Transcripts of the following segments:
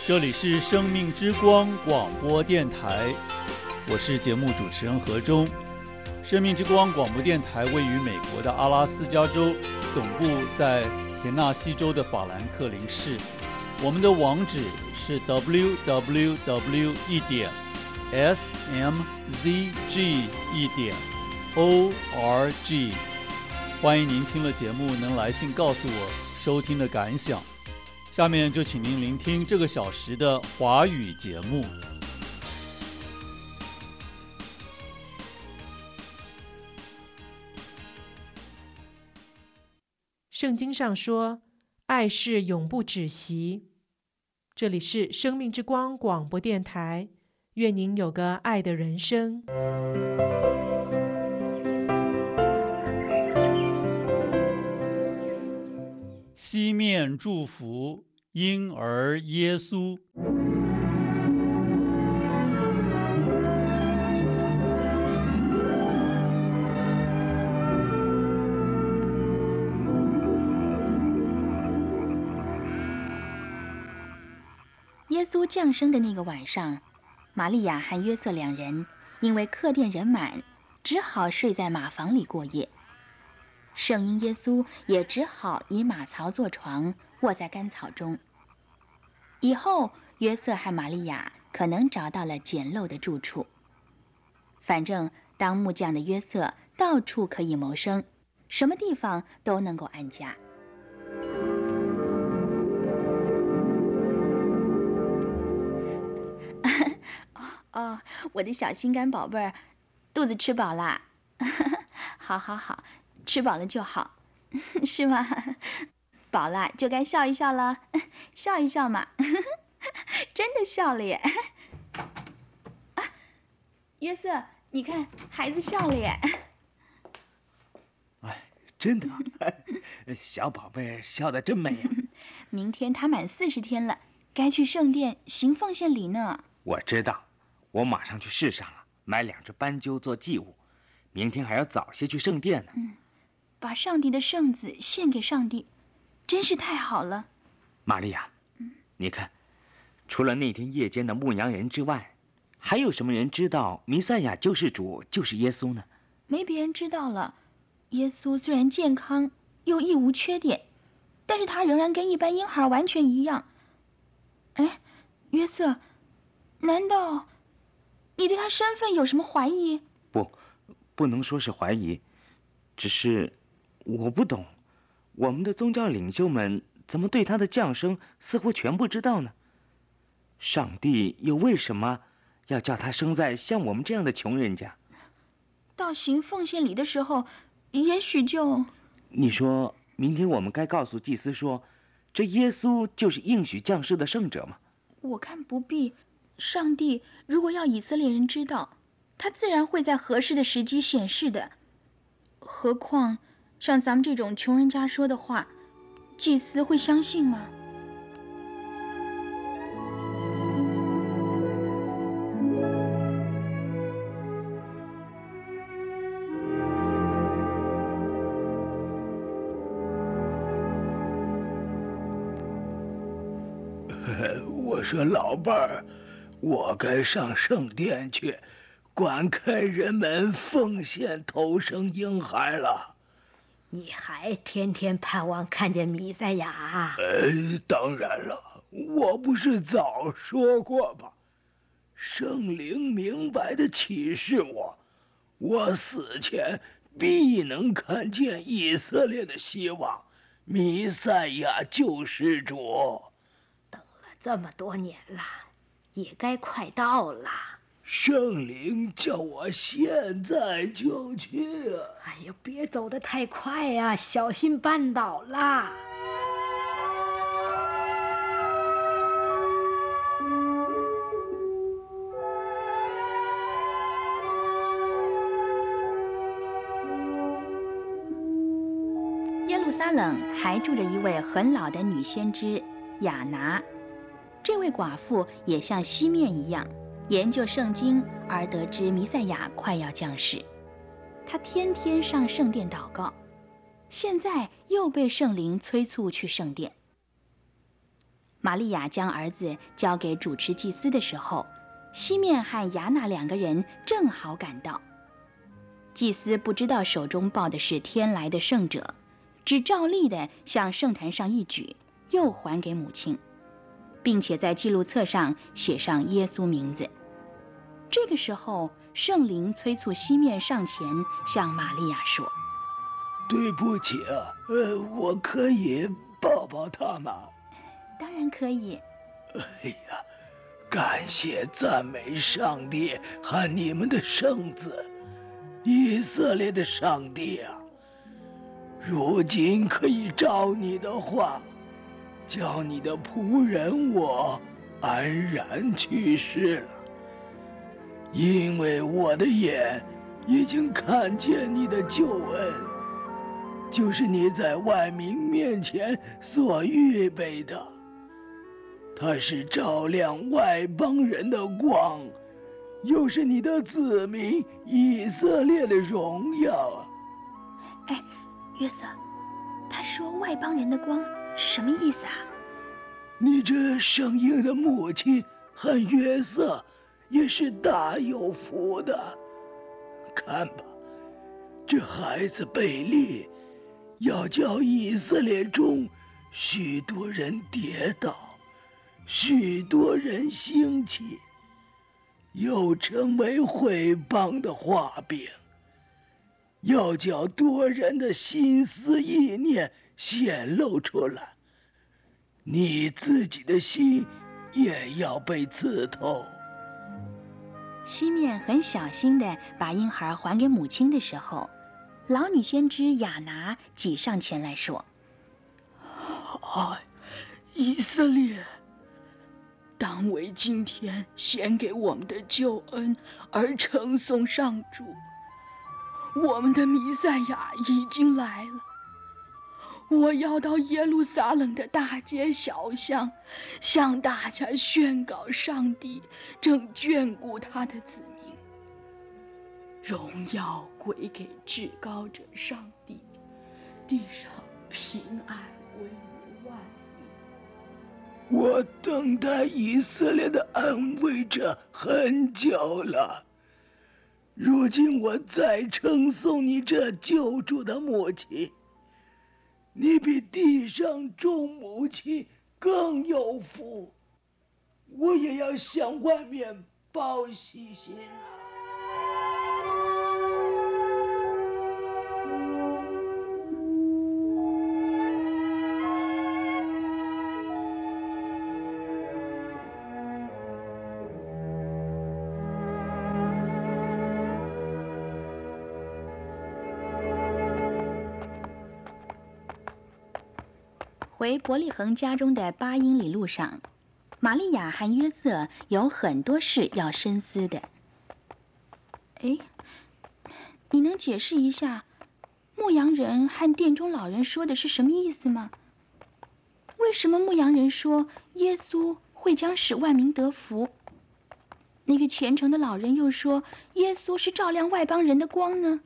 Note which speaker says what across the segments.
Speaker 1: 这里是生命之光广播电台，我是节目主持人何忠。生命之光广播电台位于美国的阿拉斯加州，总部在田纳西州的法兰克林市。我们的网址是 www.smzg.org。欢迎您听了节目能来信告诉我收听的感想。下面就请您聆听这个小时的华语节目。
Speaker 2: 圣经上说，爱是永不止息。这里是生命之光广播电台，愿您有个爱的人生。
Speaker 1: 西面祝福婴儿耶稣。
Speaker 3: 耶稣降生的那个晚上，玛利亚和约瑟两人因为客店人满，只好睡在马房里过夜。圣婴耶稣也只好以马槽做床，卧在干草中。以后约瑟和玛利亚可能找到了简陋的住处。反正当木匠的约瑟到处可以谋生，什么地方都能够安家。哦，我的小心肝宝贝儿，肚子吃饱啦？好好好，吃饱了就好，是吗？饱了就该笑一笑了，笑一笑嘛，真的笑了耶！啊，约瑟，你看孩子笑了耶！
Speaker 4: 哎，真的，小宝贝笑得真美啊！
Speaker 3: 明天他满40天了，该去圣殿行奉献礼呢。
Speaker 4: 我知道，我马上去市上了，买2只斑鸠做祭物。明天还要早些去圣殿呢。
Speaker 3: 把上帝的圣子献给上帝，真是太好了。
Speaker 4: 玛利亚，你看，除了那天夜间的牧羊人之外，还有什么人知道弥赛亚救世主就是耶稣呢？
Speaker 3: 没别人知道了。耶稣虽然健康又亦无缺点，但是他仍然跟一般婴孩完全一样。哎，约瑟，难道你对他身份有什么怀疑？
Speaker 4: 不能说是怀疑，只是我不懂，我们的宗教领袖们怎么对他的降生似乎全不知道呢？上帝又为什么要叫他生在像我们这样的穷人家？
Speaker 3: 到行奉献礼的时候，也许就……
Speaker 4: 你说明天我们该告诉祭司说，这耶稣就是应许降世的圣者吗？
Speaker 3: 我看不必。上帝如果要以色列人知道，他自然会在合适的时机显示的。何况像咱们这种穷人家说的话，祭司会相信吗？
Speaker 5: 我说老伴儿，我该上圣殿去观看人们奉献头生婴孩了。
Speaker 6: 你还天天盼望看见弥赛亚？
Speaker 5: 当然了，我不是早说过吗？圣灵明白地启示我死前必能看见以色列的希望，弥赛亚救世主。
Speaker 6: 等了这么多年了，也该快到了。
Speaker 5: 圣灵叫我现在就去啊！
Speaker 6: 哎呀，别走得太快呀，小心绊倒啦！
Speaker 3: 耶路撒冷还住着一位很老的女先知雅拿，这位寡妇也像西面一样研究圣经，而得知弥赛亚快要降世。她天天上圣殿祷告，现在又被圣灵催促去圣殿。 玛利亚将儿子交给主持祭司的时候，西面和亚那2个人正好赶到。祭司不知道手中抱的是天来的圣者，只照例的向圣坛上一举，又还给母亲，并且在记录册上写上耶稣名字。这个时候，圣灵催促西面上前向玛利亚说：
Speaker 5: 对不起啊，我可以抱抱他吗？
Speaker 3: 当然可以。
Speaker 5: 哎呀，感谢赞美上帝和你们的圣子，以色列的上帝啊！如今可以照你的话，叫你的仆人我安然去世了，因为我的眼已经看见你的救恩，就是你在万民面前所预备的。它是照亮外邦人的光，又是你的子民以色列的荣耀啊！
Speaker 3: 哎，约瑟，他说外邦人的光是什么意思啊？
Speaker 5: 你这生硬的母亲和约瑟也是大有福的。看吧，这孩子贝利要叫以色列中许多人跌倒，许多人兴起，又成为毁谤的画饼，要叫多人的心思意念显露出来，你自己的心也要被刺透。
Speaker 3: 西面很小心地把婴孩还给母亲的时候，老女先知亚拿挤上前来说：
Speaker 7: 以色列，当为今天献给我们的救恩而称颂上主。我们的弥赛亚已经来了，我要到耶路撒冷的大街小巷，向大家宣告上帝正眷顾他的子民。荣耀归给至高者上帝，地上平安归于万民。
Speaker 5: 我等待以色列的安慰者很久了，如今我再称颂你这救主的母亲，你比地上众母亲更有福，我也要向外面报喜信了。
Speaker 3: 回伯利恒家中的8英里路上，玛利亚和约瑟有很多事要深思的。哎，你能解释一下牧羊人和殿中老人说的是什么意思吗？为什么牧羊人说耶稣会将使万民得福，那个虔诚的老人又说耶稣是照亮外邦人的光呢？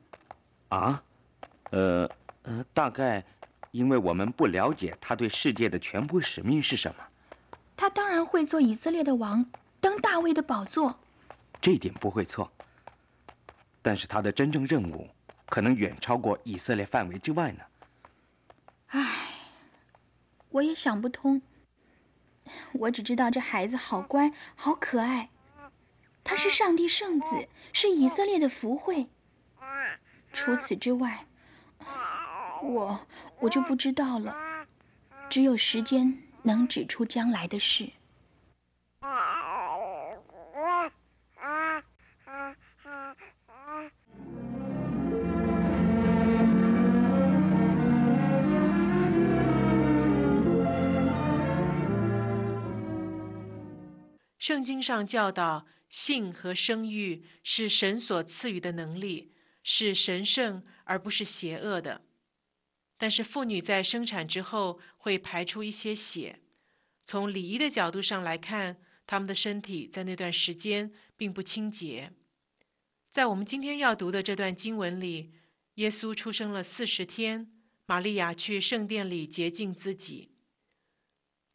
Speaker 4: 大概因为我们不了解他对世界的全部使命是什么。
Speaker 3: 他当然会做以色列的王，登大卫的宝座。
Speaker 4: 这一点不会错，但是他的真正任务可能远超过以色列范围之外呢。
Speaker 3: 唉，我也想不通。我只知道这孩子好乖，好可爱。他是上帝圣子，是以色列的福惠。除此之外，我就不知道了。只有时间能指出将来的事。
Speaker 2: 圣经上教导，性和生育是神所赐予的能力，是神圣而不是邪恶的。但是妇女在生产之后会排出一些血，从礼仪的角度上来看，她们的身体在那段时间并不清洁。在我们今天要读的这段经文里，耶稣出生了40天，玛利亚去圣殿里洁净自己。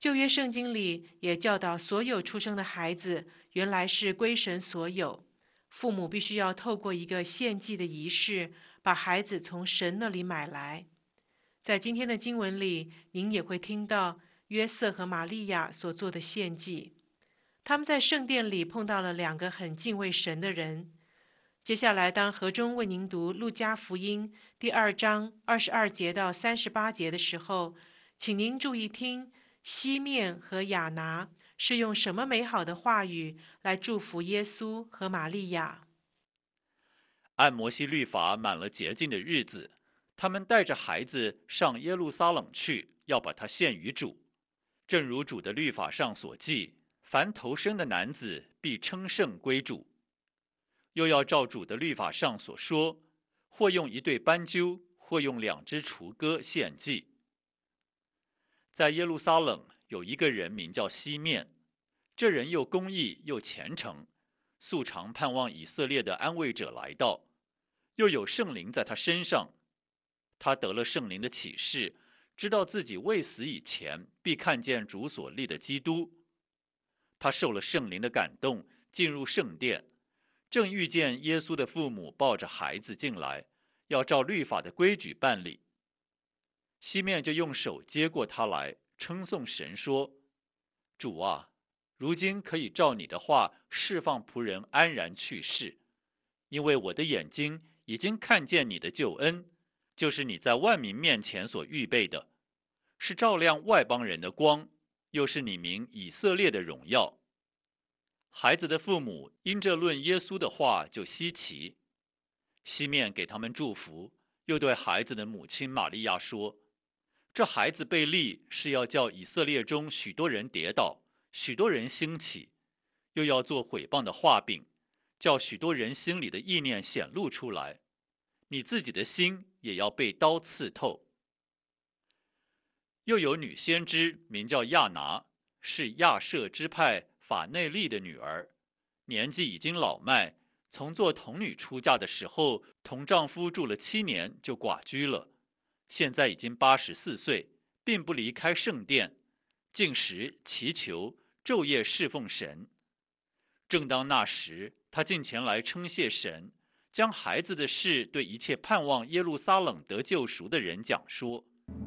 Speaker 2: 旧约圣经里也教导所有出生的孩子原来是归神所有，父母必须要透过一个献祭的仪式，把孩子从神那里买来。在今天的经文里，您也会听到约瑟和玛利亚所做的献祭。他们在圣殿里碰到了2个很敬畏神的人。接下来，当何中为您读路加福音第2章22节到38节的时候，请您注意听西面和亚拿是用什么美好的话语来祝福耶稣和玛利亚。
Speaker 1: 按摩西律法满了洁净的日子，他们带着孩子上耶路撒冷去，要把他献于主。正如主的律法上所记，凡头生的男子必称圣归主。又要照主的律法上所说，或用1对斑鸠，或用2只雏鸽献祭。在耶路撒冷有一个人名叫西面，这人又公义又虔诚，素常盼望以色列的安慰者来到，又有圣灵在他身上。他得了圣灵的启示，知道自己未死以前必看见主所立的基督。他受了圣灵的感动，进入圣殿，正遇见耶稣的父母抱着孩子进来，要照律法的规矩办理。西面就用手接过他来，称颂神说：主啊，如今可以照你的话释放仆人安然去世，因为我的眼睛已经看见你的救恩，就是你在万民面前所预备的，是照亮外邦人的光，又是你名以色列的荣耀。孩子的父母因这论耶稣的话就稀奇。西面给他们祝福，又对孩子的母亲玛利亚说：这孩子被立是要叫以色列中许多人跌倒，许多人兴起，又要做毁谤的画饼，叫许多人心里的意念显露出来。你自己的心也要被刀刺透。又有女先知名叫亚拿，是亚舍支派法内利的女儿，年纪已经老迈，从做童女出嫁的时候，同丈夫住了7年就寡居了，现在已经84岁，并不离开圣殿，禁食祈求，昼夜侍奉神。正当那时，她进前来称谢神，将孩子的事对一切盼望耶路撒冷得救赎的人讲说。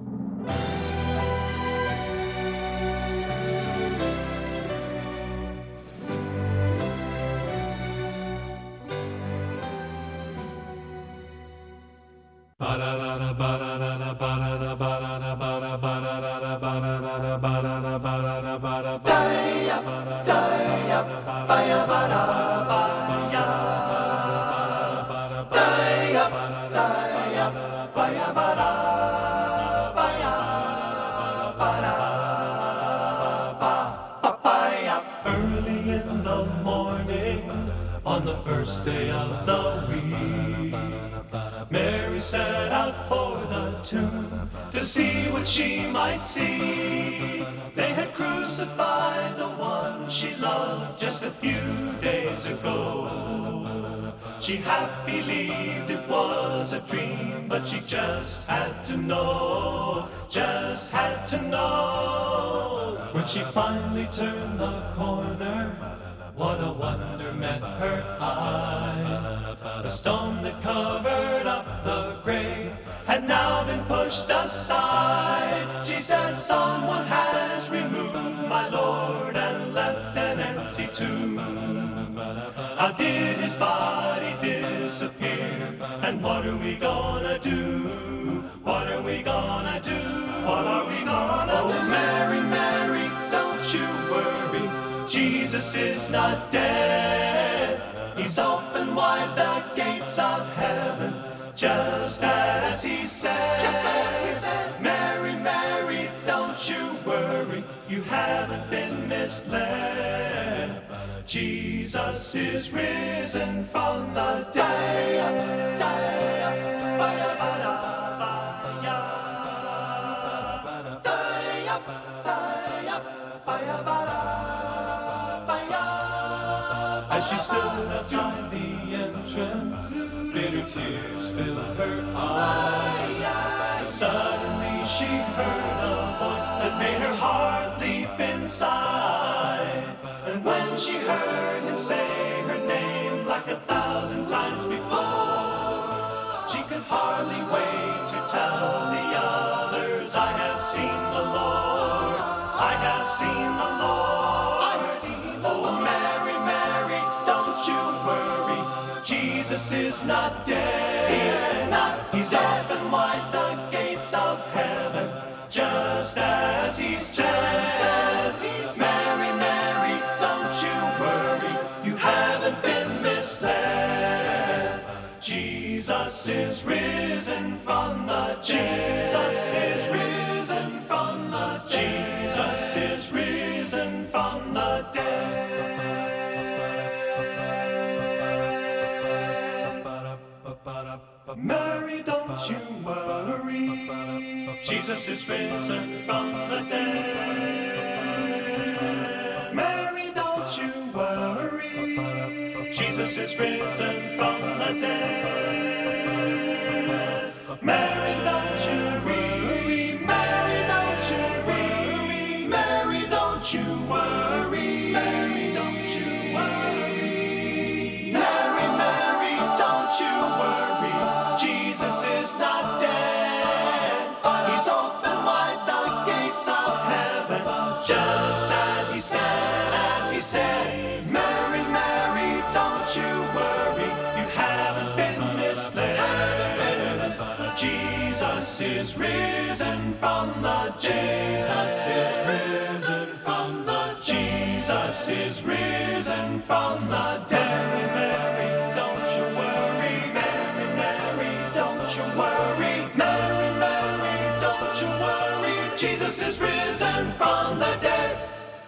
Speaker 8: Early in the morning, on the first day of the week, Mary set out for the tomb to see what she might see. They had crucified the one she loved just a few days ago. She half believed it was a dream, but she just had to know, just had to know. When she finally turned the corner, what a wonder met her eyes. The stone that covered up the grave had now been pushed aside. She said, someone has removed my Lord and left an empty tomb. How did his body disappear? And what are we gonna do? What are we gonna do? What are we gonna do? Oh, Mary, Mary, don't you worry. Jesus is not dead. He's opened wide the gates of heaven, just as he said. Mary, Mary, don't you worry. You haven't been misled. Jesus is risen from the dead. As she stood outside the entrance, bitter tears filled her eyes. Suddenly she heard a voice that made her heart leap when she heard him say her name like 1,000 times before, she could hardly wait to tell the others, I have seen the Lord, I have seen the Lord, I have seen the Lord. Oh, Mary, Mary, don't you worry, Jesus is not dead. He's not, he's up and wide the gates of heaven, just as he said. Mary, Mary, don't you worry, you haven't been misled. Jesus is risen from the dead. Jesus is risen from the dead. Jesus is risen from the dead. Mary, don't you worry, Jesus is risen from the dead. Mary, don't you worry, Jesus is risen from the dead. Mary, don't you worry, Mary, don't you worry, Mary, don't you worry, Mary, don't you worry, Mary, Mary, don't you worry, Jesus is not dead. He's opened wide the gates of heaven, just as he said, Mary, Mary, don't you worry, you haven't been misled. Jesus is risen from the dead. Jesus is risen from the Jesus is risen from the dead. Mary, don't you worry, Mary, Mary, don't you worry, Mary, Mary, don't you worry, Jesus is risen from the dead.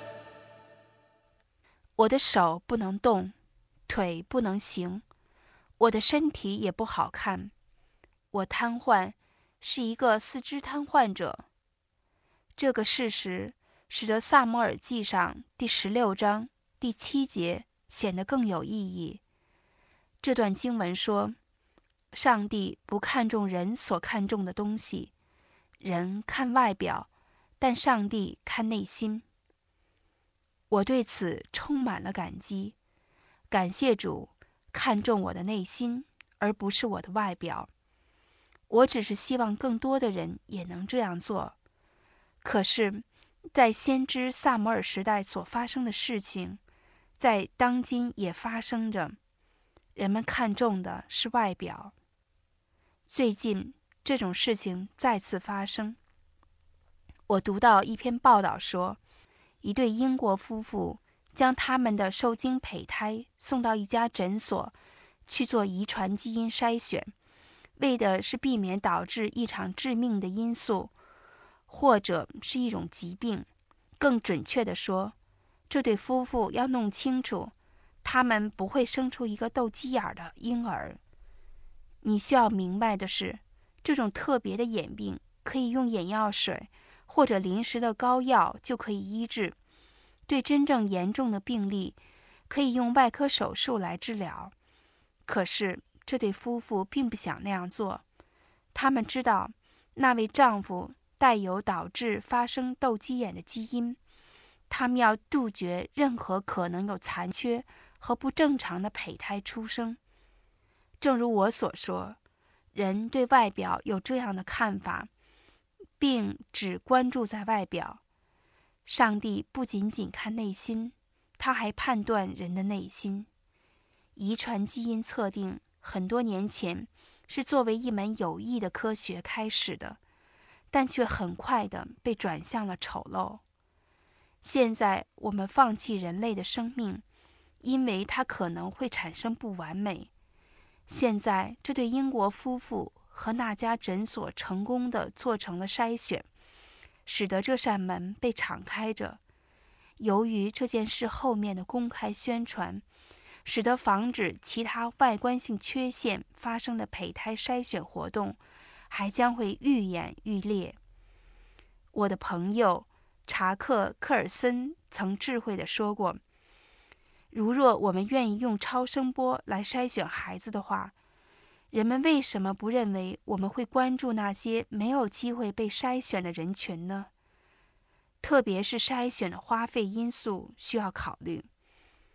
Speaker 9: 我的手不能动，腿不能行，我的身体也不好看，我瘫痪，是一个四肢瘫痪者。这个事实使得撒母耳记上第16章第7节显得更有意义。这段经文说，上帝不看重人所看重的东西，人看外表，但上帝看内心。我对此充满了感激，感谢主看重我的内心，而不是我的外表。我只是希望更多的人也能这样做。可是，在先知撒母耳时代所发生的事情，在当今也发生着。人们看重的是外表。最近，这种事情再次发生。我读到一篇报道说，一对英国夫妇将他们的受精胚胎送到一家诊所去做遗传基因筛选，为的是避免导致一场致命的因素，或者是一种疾病。更准确地说，这对夫妇要弄清楚，他们不会生出一个斗鸡眼的婴儿。你需要明白的是，这种特别的眼病可以用眼药水或者临时的膏药就可以医治。对真正严重的病例，可以用外科手术来治疗。可是这对夫妇并不想那样做。他们知道那位丈夫带有导致发生斗鸡眼的基因，他们要杜绝任何可能有残缺和不正常的胚胎出生。正如我所说，人对外表有这样的看法，并只关注在外表。上帝不仅仅看内心，他还判断人的内心。遗传基因测定很多年前是作为一门有益的科学开始的，但却很快地被转向了丑陋。现在我们放弃人类的生命，因为它可能会产生不完美。现在这对英国夫妇和那家诊所成功地做成了筛选，使得这扇门被敞开着。由于这件事后面的公开宣传，使得防止其他外观性缺陷发生的胚胎筛选活动还将会愈演愈烈。我的朋友查克·科尔森曾智慧地说过，如若我们愿意用超声波来筛选孩子的话，人们为什么不认为我们会关注那些没有机会被筛选的人群呢？特别是筛选的花费因素需要考虑。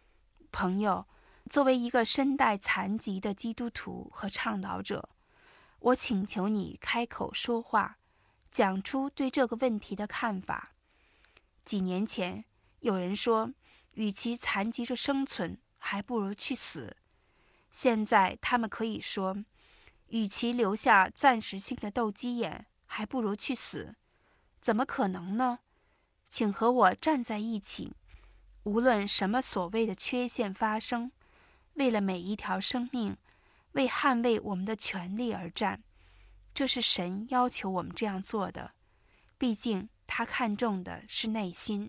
Speaker 9: 朋友，作为一个身带残疾的基督徒和倡导者，我请求你开口说话，讲出对这个问题的看法。几年前，有人说，与其残疾着生存，还不如去死。现在他们可以说，与其留下暂时性的斗鸡眼，还不如去死。怎么可能呢？请和我站在一起，无论什么所谓的缺陷发生，为了每一条生命，为捍卫我们的权利而战。这是神要求我们这样做的，毕竟他看重的是内心。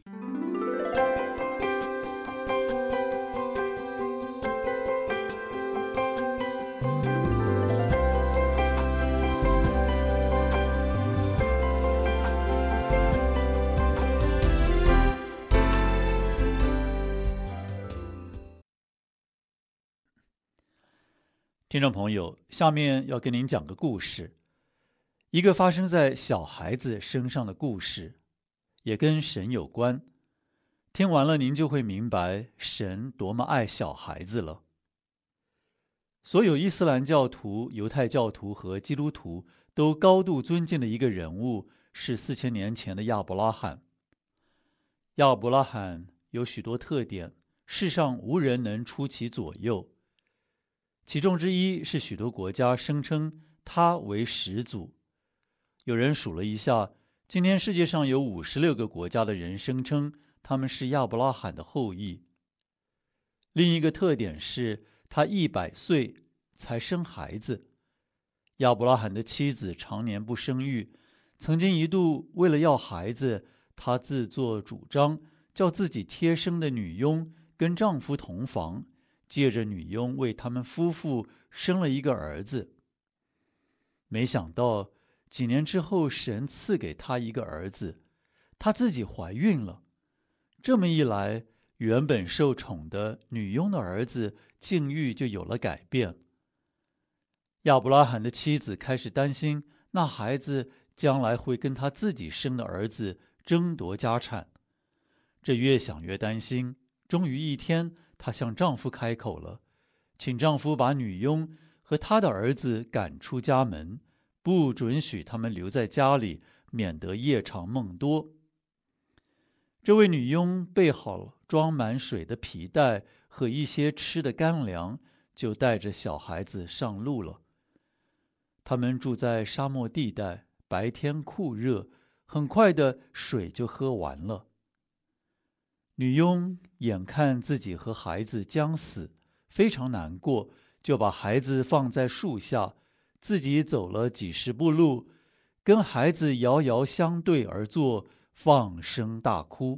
Speaker 1: 听众朋友，下面要跟您讲个故事，一个发生在小孩子身上的故事，也跟神有关。听完了，您就会明白神多么爱小孩子了。所有伊斯兰教徒、犹太教徒和基督徒都高度尊敬的一个人物是4000年前的亚伯拉罕。亚伯拉罕有许多特点，世上无人能出其左右。其中之一是许多国家声称他为始祖。有人数了一下，今天世界上有56个国家的人声称他们是亚伯拉罕的后裔。另一个特点是他100岁才生孩子。亚伯拉罕的妻子常年不生育，曾经一度为了要孩子，她自作主张叫自己贴身的女佣跟丈夫同房，借着女佣为他们夫妇生了一个儿子。没想到几年之后，神赐给她一个儿子，她自己怀孕了。这么一来，原本受宠的女佣的儿子境遇就有了改变。亚伯拉罕的妻子开始担心，那孩子将来会跟他自己生的儿子争夺家产。这越想越担心，终于一天，她向丈夫开口了，请丈夫把女佣和她的儿子赶出家门，不准许他们留在家里，免得夜长梦多。这位女佣备好了装满水的皮带和一些吃的干粮，就带着小孩子上路了。他们住在沙漠地带，白天酷热，很快的水就喝完了。女佣眼看自己和孩子将死，非常难过，就把孩子放在树下，自己走了几十步路，跟孩子遥遥相对而坐，放声大哭。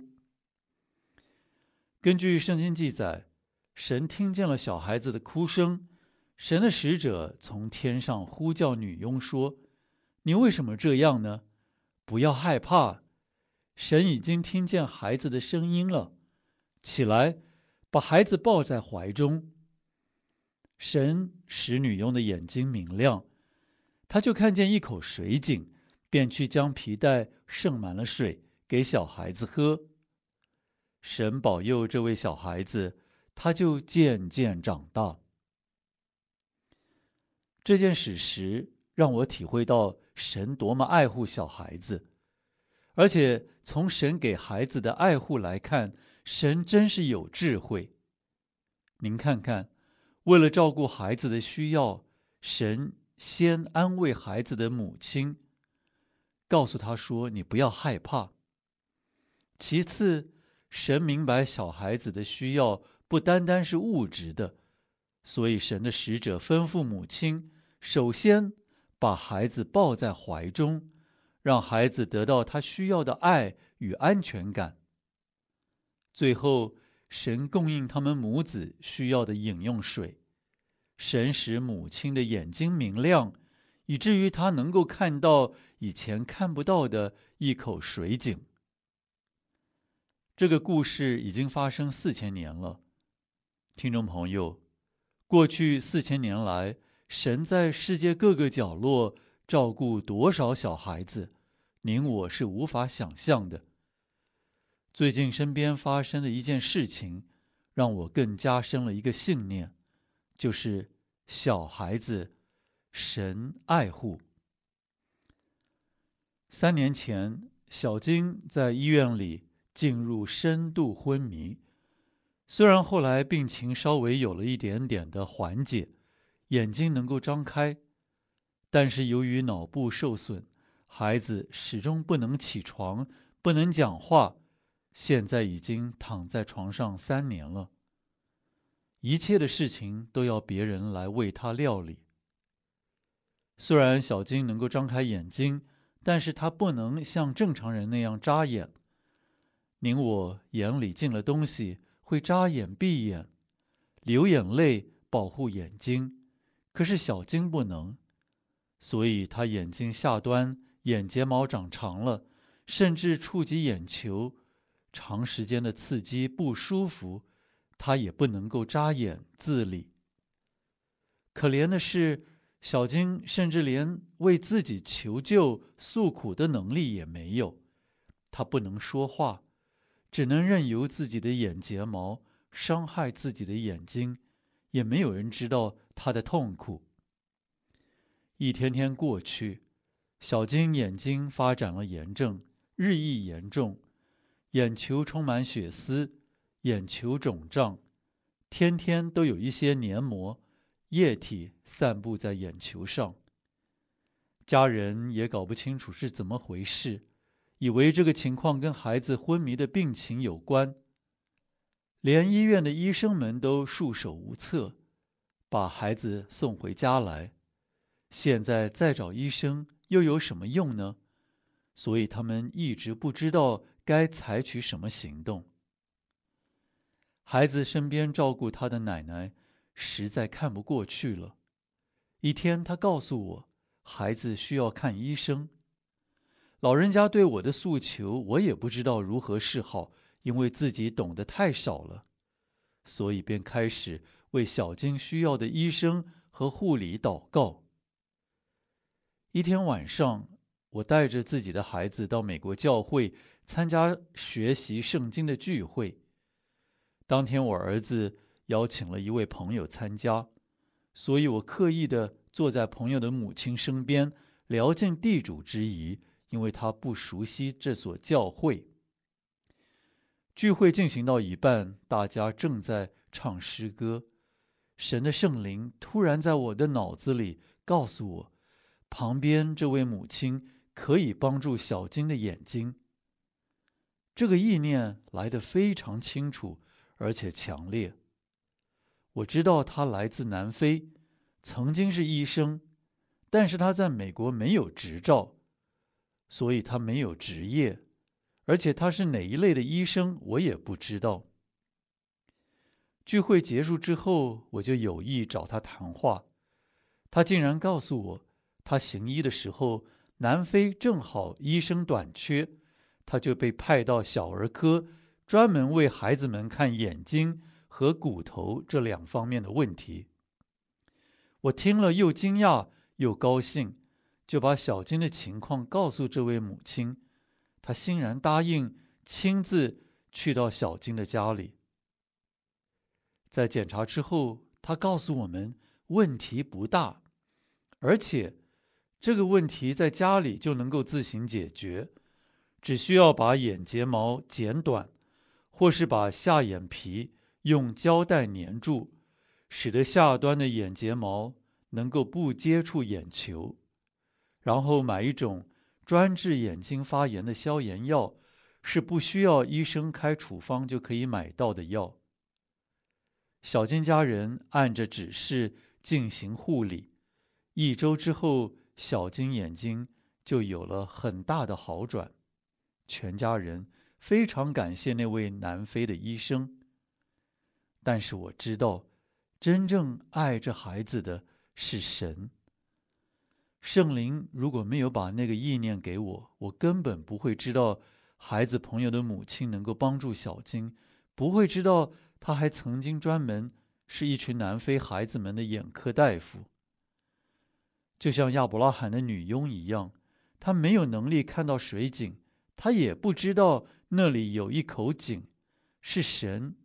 Speaker 1: 根据圣经记载，神听见了小孩子的哭声，神的使者从天上呼叫女佣说：“你为什么这样呢？不要害怕，神已经听见孩子的声音了。起来，把孩子抱在怀中。”神使女佣的眼睛明亮，她就看见一口水井，便去将皮带盛满了水给小孩子喝。神保佑这位小孩子，他就渐渐长大。这件史实让我体会到神多么爱护小孩子，而且从神给孩子的爱护来看，神真是有智慧。您看看，为了照顾孩子的需要，神先安慰孩子的母亲，告诉他说：“你不要害怕。”其次，神明白小孩子的需要不单单是物质的，所以神的使者吩咐母亲，首先把孩子抱在怀中，让孩子得到他需要的爱与安全感。最后，神供应他们母子需要的饮用水。神使母亲的眼睛明亮，以至于她能够看到以前看不到的一口水井。这个故事已经发生4000年了。听众朋友，过去4000年来，神在世界各个角落照顾多少小孩子，您我是无法想象的。最近身边发生的一件事情， 让我更加深了一个信念，就是小孩子神爱护。3年前，小金在医院里进入深度昏迷，虽然后来病情稍微有了一点点的缓解，眼睛能够张开，但是由于脑部受损，孩子始终不能起床，不能讲话，现在已经躺在床上3年了。一切的事情都要别人来为他料理。虽然小金能够张开眼睛，但是他不能像正常人那样眨眼。您我眼里进了东西，会眨眼闭眼，流眼泪保护眼睛，可是小金不能，所以他眼睛下端眼睫毛长长了，甚至触及眼球，长时间的刺激不舒服，他也不能够眨眼自理。可怜的是，小金甚至连为自己求救诉苦的能力也没有，他不能说话，只能任由自己的眼睫毛伤害自己的眼睛，也没有人知道他的痛苦。一天天过去，小金眼睛发展了炎症，日益严重，眼球充满血丝，眼球肿胀，天天都有一些黏膜、液体散布在眼球上。家人也搞不清楚是怎么回事，以为这个情况跟孩子昏迷的病情有关，连医院的医生们都束手无策，把孩子送回家来。现在再找医生又有什么用呢？所以他们一直不知道该采取什么行动。孩子身边照顾他的奶奶实在看不过去了。一天，他告诉我，孩子需要看医生。老人家对我的诉求，我也不知道如何是好，因为自己懂得太少了，所以便开始为小金需要的医生和护理祷告。一天晚上，我带着自己的孩子到美国教会参加学习圣经的聚会。当天我儿子邀请了一位朋友参加，所以我刻意的坐在朋友的母亲身边，聊尽地主之谊，因为他不熟悉这所教会。聚会进行到一半，大家正在唱诗歌，神的圣灵突然在我的脑子里告诉我，旁边这位母亲可以帮助小金的眼睛。这个意念来得非常清楚，而且强烈。我知道他来自南非，曾经是医生，但是他在美国没有执照，所以他没有职业，而且他是哪一类的医生我也不知道。聚会结束之后，我就有意找他谈话，他竟然告诉我，他行医的时候，南非正好医生短缺，他就被派到小儿科，专门为孩子们看眼睛和骨头这2方面的问题。我听了又惊讶又高兴，就把小金的情况告诉这位母亲，她欣然答应亲自去到小金的家里。在检查之后，他告诉我们问题不大，而且这个问题在家里就能够自行解决，只需要把眼睫毛剪短，或是把下眼皮用胶带粘住，使得下端的眼睫毛能够不接触眼球，然后买一种专治眼睛发炎的消炎药，是不需要医生开处方就可以买到的药。小金家人按着指示进行护理，1周之后，小金眼睛就有了很大的好转。全家人非常感谢那位南非的医生。但是我知道，真正爱着孩子的是神。圣灵如果没有把那个意念给我，我根本不会知道孩子朋友的母亲能够帮助小金，不会知道他还曾经专门是一群南非孩子们的眼科大夫。就像亚伯拉罕的女佣一样，她没有能力看到水井，她也不知道那里有一口井，是神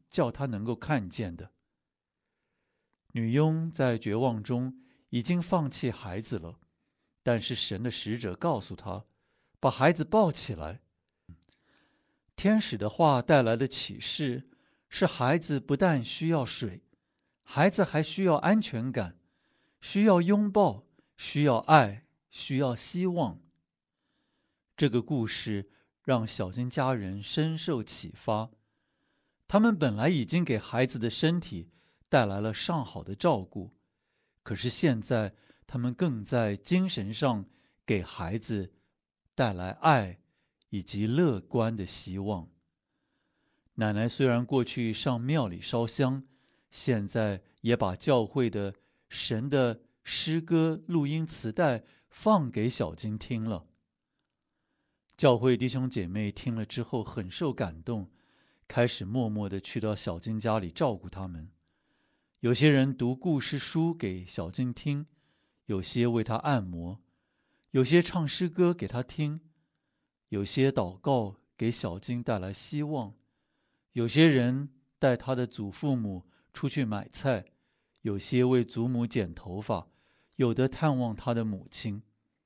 Speaker 1: 叫他能够看见的。女佣在绝望中已经放弃孩子了，但是神的使者告诉她，把孩子抱起来。天使的话带来的启示是，孩子不但需要水，孩子还需要安全感，需要拥抱，需要爱，需要希望。这个故事让小金家人深受启发。他们本来已经给孩子的身体带来了上好的照顾，可是现在他们更在精神上给孩子带来爱以及乐观的希望。奶奶虽然过去上庙里烧香，现在也把教会的神的诗歌录音磁带放给小金听了。教会弟兄姐妹听了之后很受感动，开始默默地去到小金家里照顾他们。有些人读故事书给小金听，有些为他按摩，有些唱诗歌给他听，有些祷告给小金带来希望，有些人带他的祖父母出去买菜，有些为祖母剪头发，有的探望他的母亲。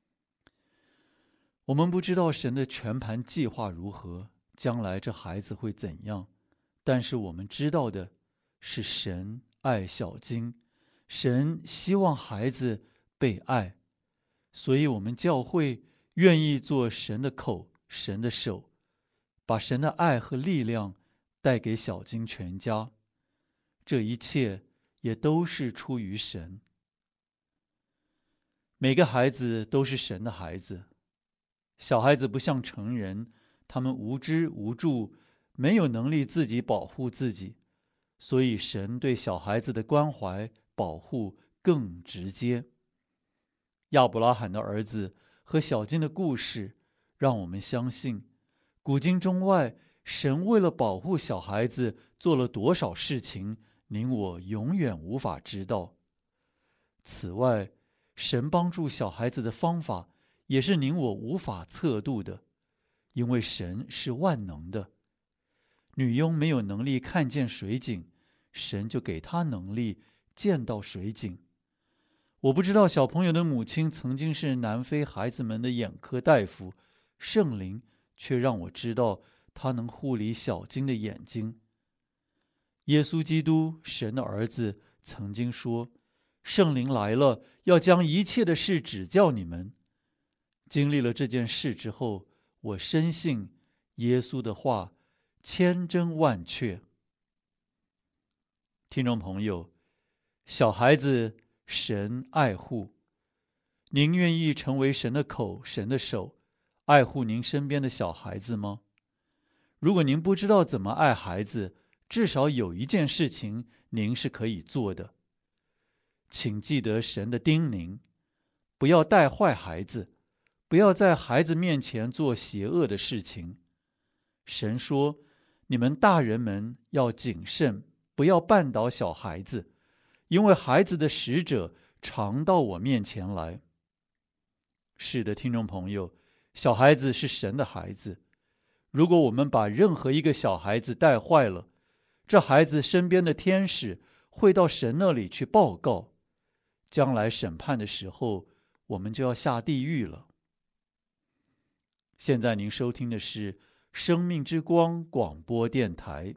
Speaker 1: 我们不知道神的全盘计划如何，将来这孩子会怎样，但是我们知道的是，神爱小金，神希望孩子被爱，所以我们教会愿意做神的口，神的手，把神的爱和力量带给小金全家。这一切也都是出于神。每个孩子都是神的孩子。小孩子不像成人，他们无知无助，没有能力自己保护自己，所以神对小孩子的关怀保护更直接。亚伯拉罕的儿子和小金的故事让我们相信，古今中外，神为了保护小孩子做了多少事情，您我永远无法知道。此外，神帮助小孩子的方法也是您我无法测度的，因为神是万能的。女佣没有能力看见水井，神就给她能力见到水井。我不知道小朋友的母亲曾经是南非孩子们的眼科大夫，圣灵却让我知道他能护理小金的眼睛。耶稣基督，神的儿子，曾经说，圣灵来了，要将一切的事指教你们。经历了这件事之后，我深信耶稣的话千真万确。听众朋友，小孩子神爱护，您愿意成为神的口，神的手，爱护您身边的小孩子吗？如果您不知道怎么爱孩子，至少有一件事情您是可以做的，请记得神的叮咛，不要带坏孩子，不要在孩子面前做邪恶的事情。神说，你们大人们要谨慎，不要绊倒小孩子，因为孩子的使者常到我面前来。是的，听众朋友，小孩子是神的孩子。如果我们把任何一个小孩子带坏了，这孩子身边的天使会到神那里去报告，将来审判的时候，我们就要下地狱了。现在您收听的是生命之光广播电台。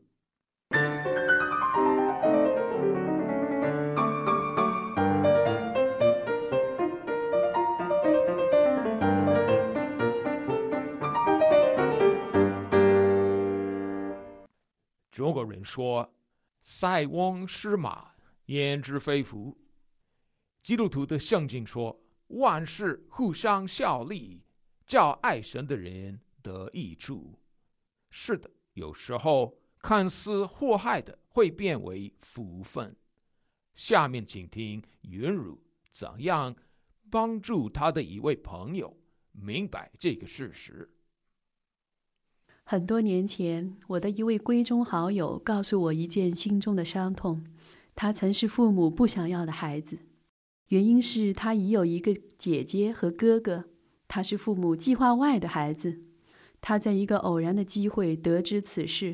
Speaker 10: 中国人说，塞翁失马，焉知非福。基督徒的圣经说，万事互相效力，叫爱神的人得益处。是的，有时候看似祸害的会变为福分。下面请听云如怎样帮助他的一位朋友明白这个事实。
Speaker 11: 很多年前，我的一位闺中好友告诉我一件心中的伤痛。他曾是父母不想要的孩子，原因是他已有一个姐姐和哥哥，他是父母计划外的孩子。他在一个偶然的机会得知此事，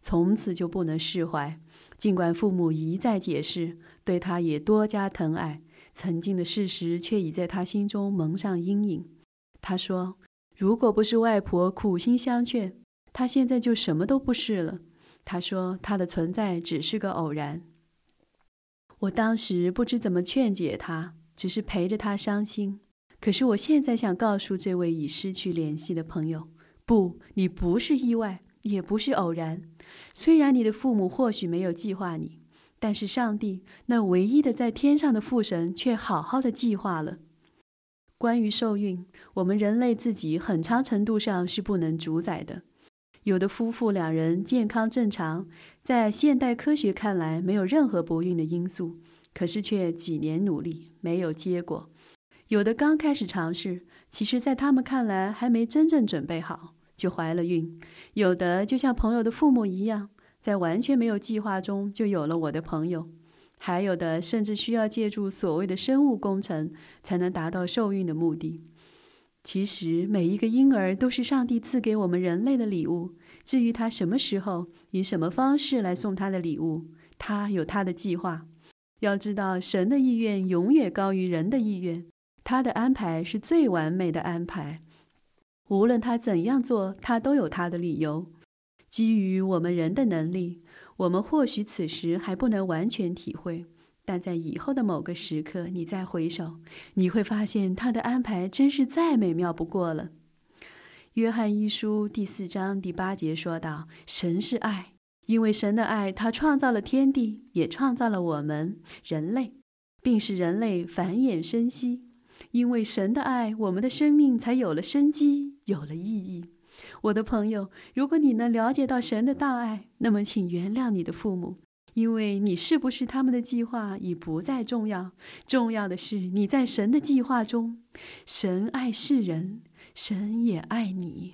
Speaker 11: 从此就不能释怀。尽管父母一再解释，对他也多加疼爱，曾经的事实却已在他心中蒙上阴影。他说，如果不是外婆苦心相劝，他现在就什么都不是了。他说，他的存在只是个偶然。我当时不知怎么劝解他，只是陪着他伤心。可是我现在想告诉这位已失去联系的朋友，不，你不是意外，也不是偶然。虽然你的父母或许没有计划你，但是上帝那唯一的在天上的父神却好好的计划了。关于受孕，我们人类自己很长程度上是不能主宰的。有的夫妇两人健康正常，在现代科学看来没有任何不孕的因素，可是却几年努力没有结果。有的刚开始尝试，其实在他们看来还没真正准备好，就怀了孕。有的就像朋友的父母一样，在完全没有计划中就有了我的朋友。还有的甚至需要借助所谓的生物工程才能达到受孕的目的。其实每一个婴儿都是上帝赐给我们人类的礼物，至于他什么时候以什么方式来送他的礼物，他有他的计划。要知道，神的意愿永远高于人的意愿，他的安排是最完美的安排。无论他怎样做，他都有他的理由。基于我们人的能力，我们或许此时还不能完全体会，但在以后的某个时刻，你再回首，你会发现他的安排真是再美妙不过了。约翰一书第4章第8节说道，神是爱，因为神的爱，他创造了天地，也创造了我们人类，并使人类繁衍生息。因为神的爱，我们的生命才有了生机，有了意义。我的朋友，如果你能了解到神的大爱，那么请原谅你的父母，因为你是不是他们的计划已不再重要，重要的是你在神的计划中。神爱世人，神也爱你。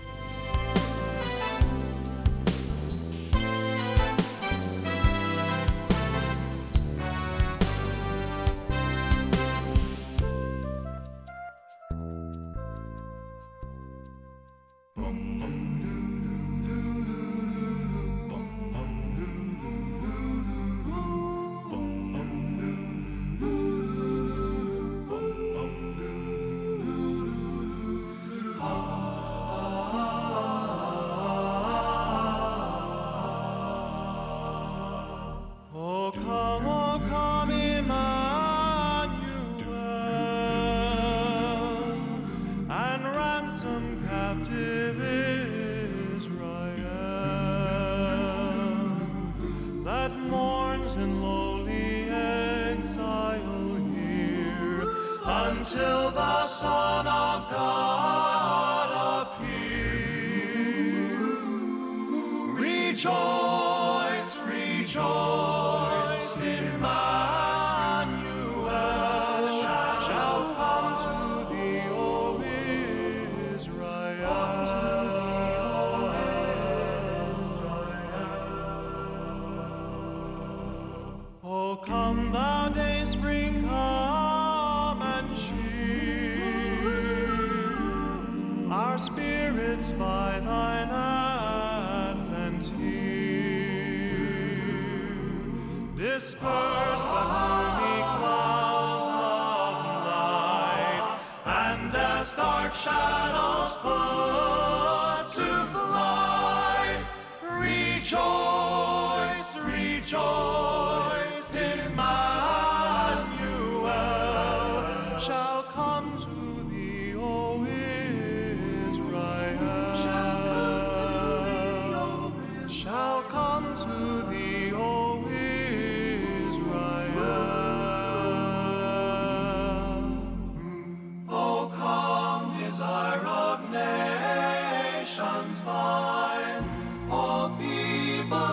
Speaker 8: Until the Son of God appear. Rejoice, rejoice, Emmanuel shall come to thee, O Israel. O come thou dayspring, come and cheer our spirits by thine advent here. Disperse the gloomy clouds of night, and as dark shadows put to flight, rejoice, rejoice, Emmanuel shall come to thee, O Israel. Shall come to thee, O Israel. O come, desire of nations mine, O people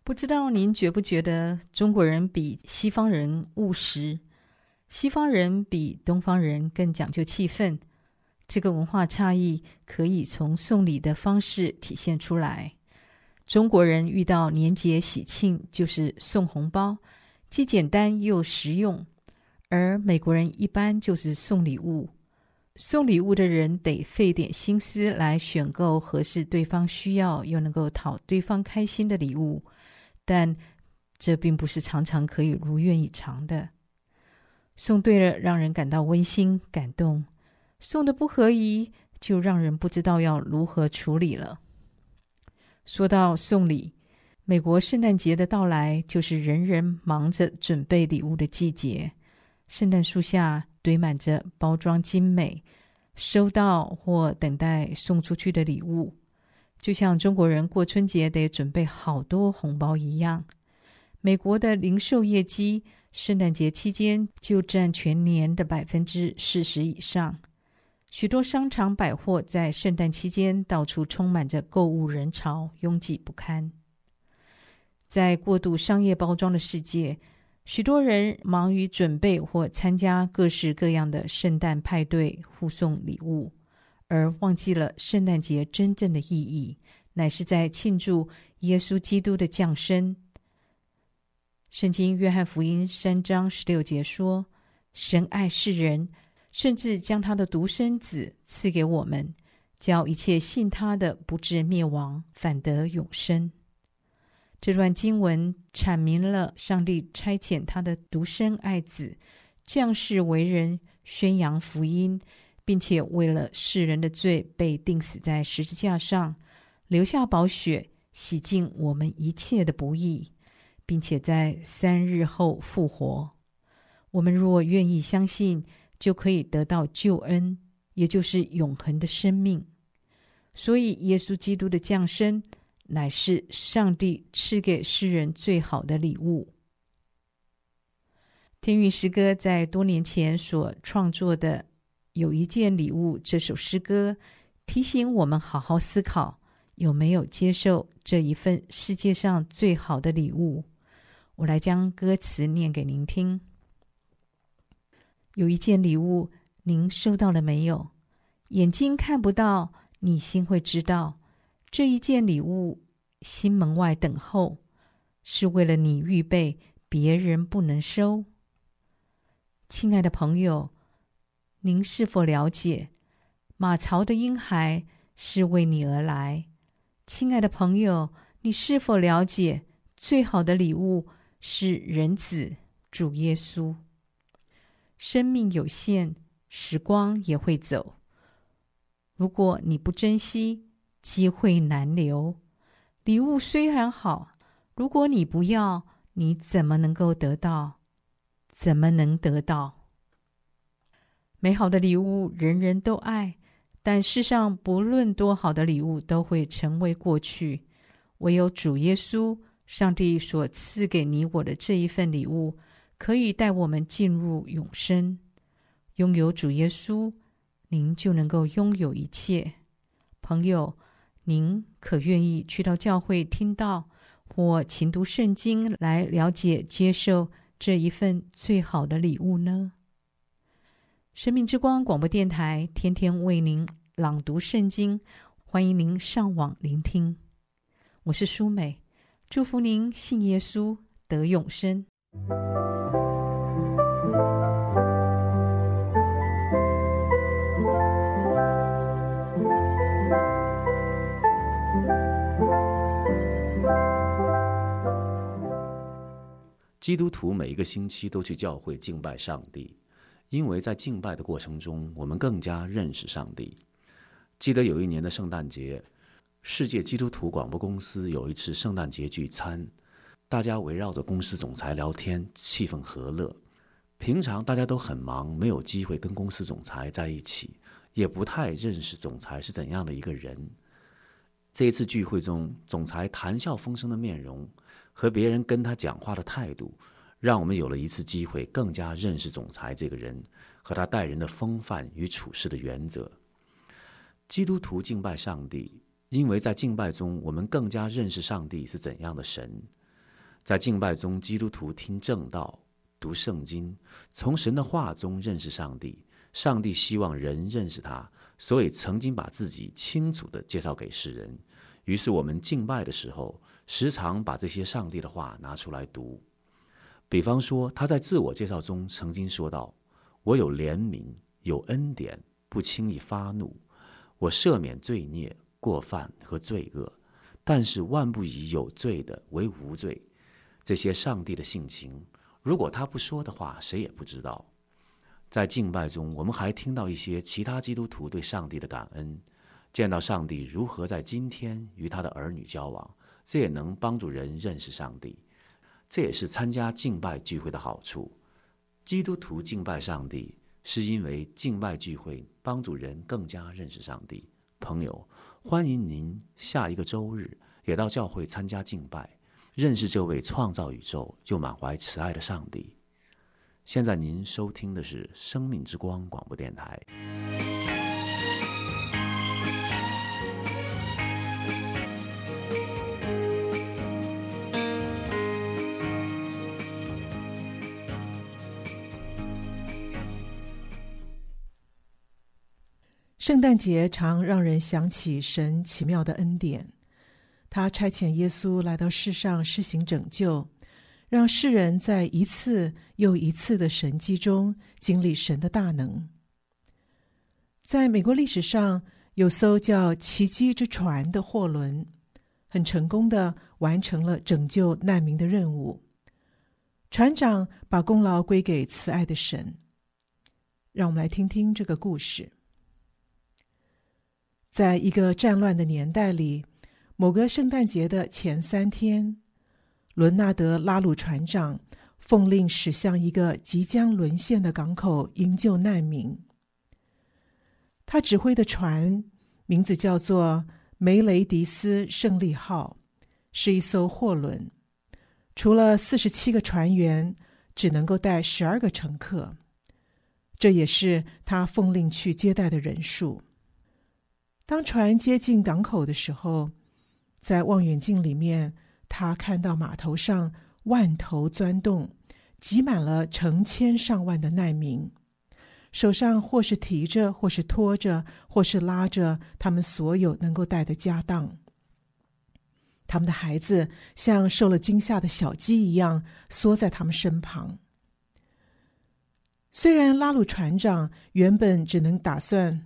Speaker 12: 不知道您觉不觉得中国人比西方人务实，西方人比东方人更讲究气氛？这个文化差异可以从送礼的方式体现出来。中国人遇到年节喜庆就是送红包，既简单又实用，而美国人一般就是送礼物。送礼物的人得费点心思来选购合适对方需要又能够讨对方开心的礼物，但这并不是常常可以如愿以偿的。送对了让人感到温馨感动，送的不合宜就让人不知道要如何处理了。说到送礼，美国圣诞节的到来就是人人忙着准备礼物的季节。圣诞树下堆满着包装精美、收到或等待送出去的礼物，就像中国人过春节得准备好多红包一样。美国的零售业绩圣诞节期间就占全年的40%以上。许多商场百货在圣诞期间到处充满着购物人潮，拥挤不堪。在过度商业包装的世界，许多人忙于准备或参加各式各样的圣诞派对，互送礼物，而忘记了圣诞节真正的意义，乃是在庆祝耶稣基督的降生。圣经约翰福音3章16节说，神爱世人，甚至将他的独生子赐给我们，叫一切信他的不至灭亡，反得永生。这段经文阐明了上帝差遣他的独生爱子降世为人，宣扬福音，并且为了世人的罪被钉死在十字架上，流下宝血，洗净我们一切的不义，并且在3日后复活。我们若愿意相信，就可以得到救恩，也就是永恒的生命。所以耶稣基督的降生乃是上帝赐给世人最好的礼物。天韵诗歌在多年前所创作的《有一件礼物》这首诗歌，提醒我们好好思考，有没有接受这一份世界上最好的礼物。我来将歌词念给您听。有一件礼物，您收到了没有？眼睛看不到，你心会知道。这一件礼物，心门外等候，是为了你预备，别人不能收。亲爱的朋友，您是否了解，马槽的婴孩是为你而来？亲爱的朋友，你是否了解，最好的礼物是人子主耶稣？生命有限，时光也会走。如果你不珍惜，机会难留。礼物虽然好，如果你不要，你怎么能够得到？怎么能得到？美好的礼物人人都爱，但世上不论多好的礼物都会成为过去。唯有主耶稣，上帝所赐给你我的这一份礼物，可以带我们进入永生。拥有主耶稣，您就能够拥有一切。朋友，您可愿意去到教会听道，或勤读圣经，来了解接受这一份最好的礼物呢？生命之光广播电台天天为您朗读圣经，欢迎您上网聆听。我是舒美，祝福您信耶稣得永生。
Speaker 13: 基督徒每一个星期都去教会敬拜上帝，因为在敬拜的过程中，我们更加认识上帝。记得有一年的圣诞节，世界基督徒广播公司有一次圣诞节聚餐，大家围绕着公司总裁聊天，气氛和乐。平常大家都很忙，没有机会跟公司总裁在一起，也不太认识总裁是怎样的一个人。这一次聚会中，总裁谈笑风生的面容和别人跟他讲话的态度，让我们有了一次机会更加认识总裁这个人和他待人的风范与处事的原则。基督徒敬拜上帝，因为在敬拜中我们更加认识上帝是怎样的神。 在敬拜中，基督徒听正道，读圣经，从神的话中认识上帝。上帝希望人认识他，所以曾经把自己清楚地介绍给世人。于是我们敬拜的时候，时常把这些上帝的话拿出来读。比方说，他在自我介绍中曾经说道：我有怜悯，有恩典，不轻易发怒，我赦免罪孽、过犯和罪恶，但是万不以有罪的为无罪。这些上帝的性情，如果他不说的话，谁也不知道。在敬拜中，我们还听到一些其他基督徒对上帝的感恩，见到上帝如何在今天与他的儿女交往，这也能帮助人认识上帝。这也是参加敬拜聚会的好处。基督徒敬拜上帝，是因为敬拜聚会帮助人更加认识上帝。朋友，欢迎您下一个周日也到教会参加敬拜，认识这位创造宇宙又满怀慈爱的上帝。现在您收听的是生命之光广播电台。
Speaker 14: 圣诞节常让人想起神奇妙的恩典，他差遣耶稣来到世上施行拯救，让世人在一次又一次的神迹中经历神的大能。在美国历史上，有艘叫奇迹之船的货轮，很成功地完成了拯救难民的任务。船长把功劳归给慈爱的神。让我们来听听这个故事。在一个战乱的年代里，某个圣诞节的前3天，伦纳德·拉鲁船长奉令驶向一个即将沦陷的港口营救难民。他指挥的船名字叫做梅雷迪斯胜利号，是一艘货轮，除了47个船员，只能够带12个乘客，这也是他奉令去接待的人数。当船接近港口的时候，在望远镜里面，他看到码头上万头钻动，挤满了成千上万的难民，手上或是提着，或是拖着，或是拉着他们所有能够带的家当。他们的孩子像受了惊吓的小鸡一样缩在他们身旁。虽然拉鲁船长原本只打算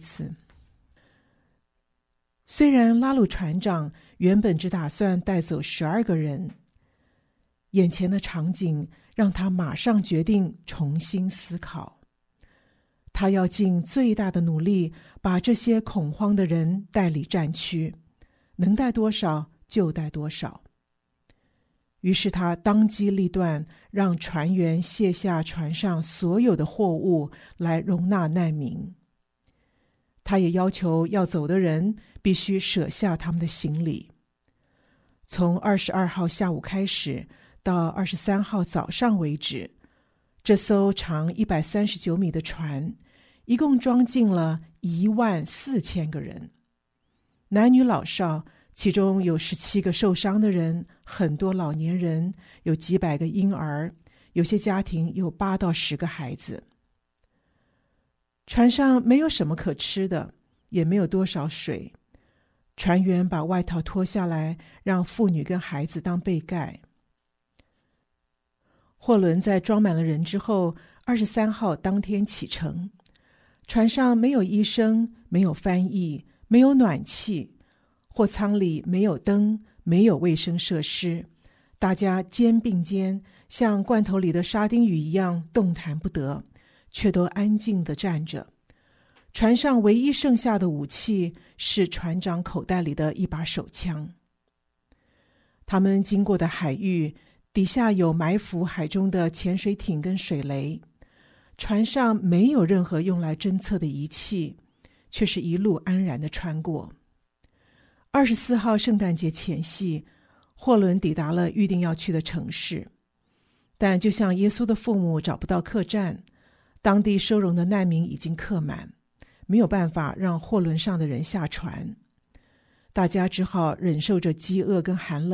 Speaker 14: 带走12个人，眼前的场景让他马上决定重新思考。他要尽最大的努力把这些恐慌的人带离战区，能带多少就带多少。于是他当机立断，让船员卸下船上所有的货物来容纳难民。他也要求要走的人必须舍下他们的行李。从22号下午开始到23号早上为止，这艘长139米的船一共装进了14000个人，男女老少，其中有17个受伤的人，很多老年人，有几百个婴儿，有些家庭有8到10个孩子。船上没有什么可吃的，也没有多少水。船员把外套脱下来，让妇女跟孩子当被盖。货轮在装满了人之后，23号当天启程。船上没有医生，没有翻译，没有暖气，货舱里没有灯，没有卫生设施，大家肩并肩，像罐头里的沙丁鱼一样动弹不得，却都安静地站着。船上唯一剩下的武器是船长口袋里的一把手枪。他们经过的海域底下有埋伏海中的潜水艇跟水雷，船上没有任何用来侦测的仪器，却是一路安然地穿过。24号圣诞节前夕，货轮抵达了预定要去的城市，但就像耶稣的父母找不到客栈，当地收容的难民已经客满，没有办法让货轮上的人下船。大家只好忍受着饥饿跟寒冷，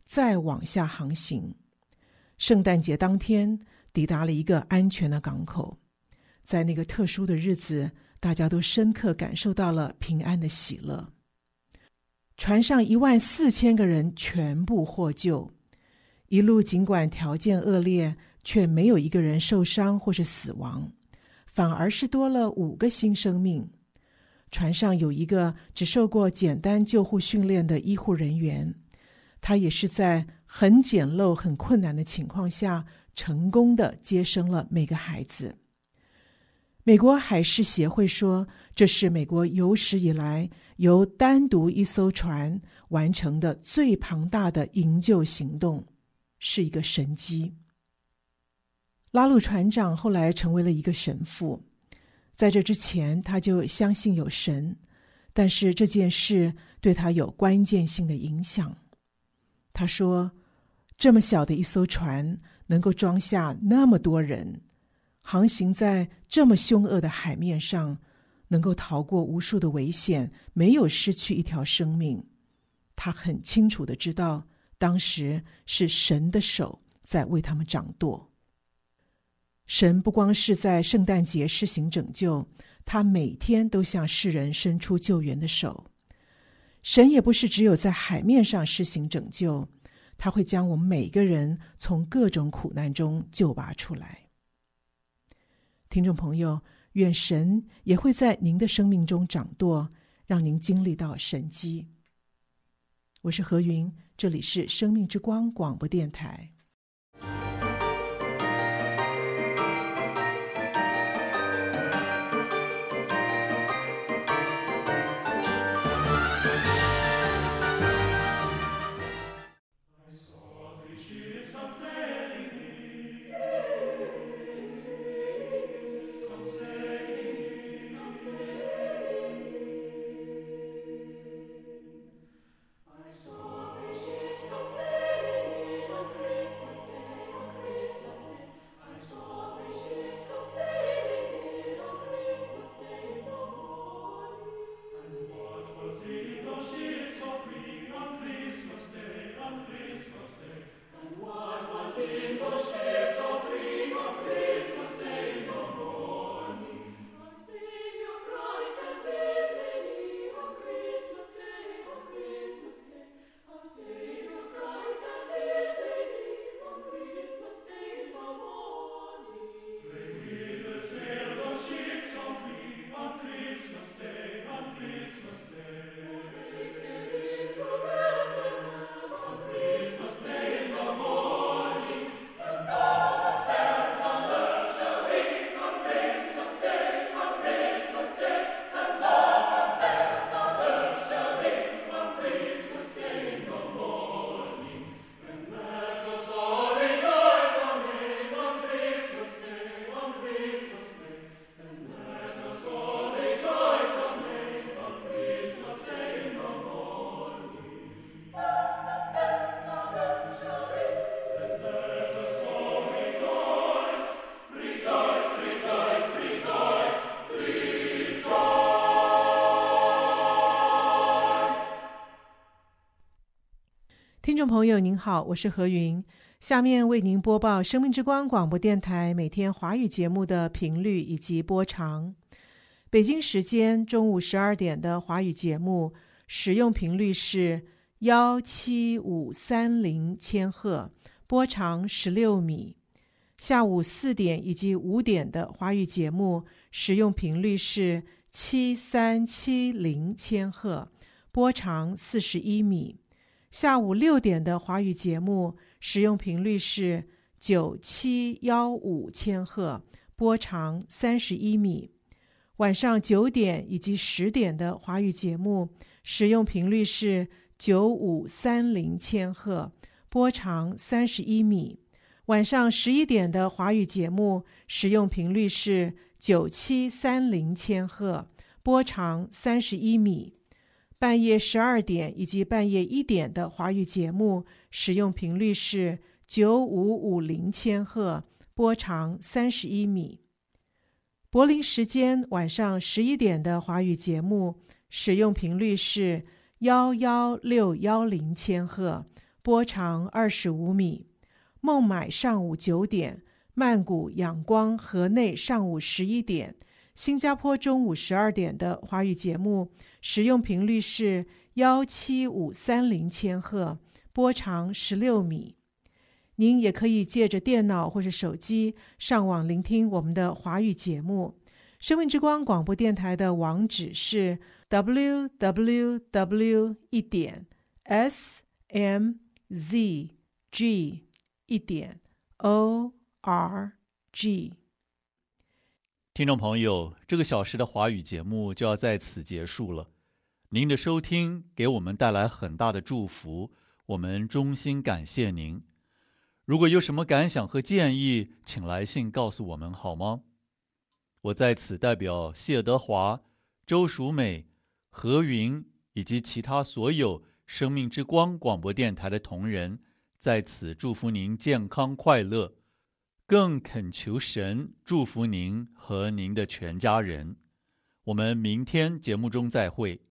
Speaker 14: 再往下航行。圣诞节当天抵达了一个安全的港口。在那个特殊的日子，大家都深刻感受到了平安的喜乐。船上14000个人全部获救，一路尽管条件恶劣，却没有一个人受伤或是死亡，反而是多了5个新生命。船上有一个只受过简单救护训练的医护人员，他也是在很简陋、很困难的情况下，成功的接生了每个孩子。美国海事协会说，这是美国有史以来由单独一艘船完成的最庞大的营救行动，是一个神迹。拉鲁船长后来成为了一个神父，在这之前他就相信有神，但是这件事对他有关键性的影响。他说，这么小的一艘船能够装下那么多人，航行在这么凶恶的海面上，能够逃过无数的危险，没有失去一条生命。他很清楚地知道，当时是神的手在为他们掌舵。神不光是在圣诞节施行拯救，他每天都向世人伸出救援的手。神也不是只有在海面上施行拯救，他会将我们每个人从各种苦难中救拔出来。听众朋友，愿神也会在您的生命中掌舵，让您经历到神迹。我是何云，这里是生命之光广播电台。听众朋友您好，我是何云，下面为您播报生命之光广播电台每天华语节目的频率以及播长。北京时间中午12点的华语节目使用频率是17530千赫，波长16米。下午4点以及5点的华语节目使用频率是7370千赫，波长41米。下午6点的华语节目使用频率是9715千赫，波长31米。晚上9点以及10点的华语节目使用频率是9530千赫，波长31米。晚上11点的华语节目使用频率是9730千赫，波长31米。半夜12点以及半夜1点的华语节目使用频率是9550千赫，波长31米。柏林时间晚上11点的华语节目使用频率是11610千赫， 波长25米；孟买上午9点，曼谷、仰光、河内上午11点，新加坡中午12点的华语节目，使用频率是17530千赫，波长16米。您也可以借着电脑或是手机上网聆听我们的华语节目。生命之光广播电台的网址是 www.smzg.org。
Speaker 1: 听众朋友，这个小时的华语节目就要在此结束了。您的收听给我们带来很大的祝福，我们衷心感谢您。如果有什么感想和建议，请来信告诉我们好吗？我在此代表谢德华、周淑美、何云以及其他所有生命之光广播电台的同仁，在此祝福您健康快乐，更恳求神祝福您和您的全家人。我们明天节目中再会。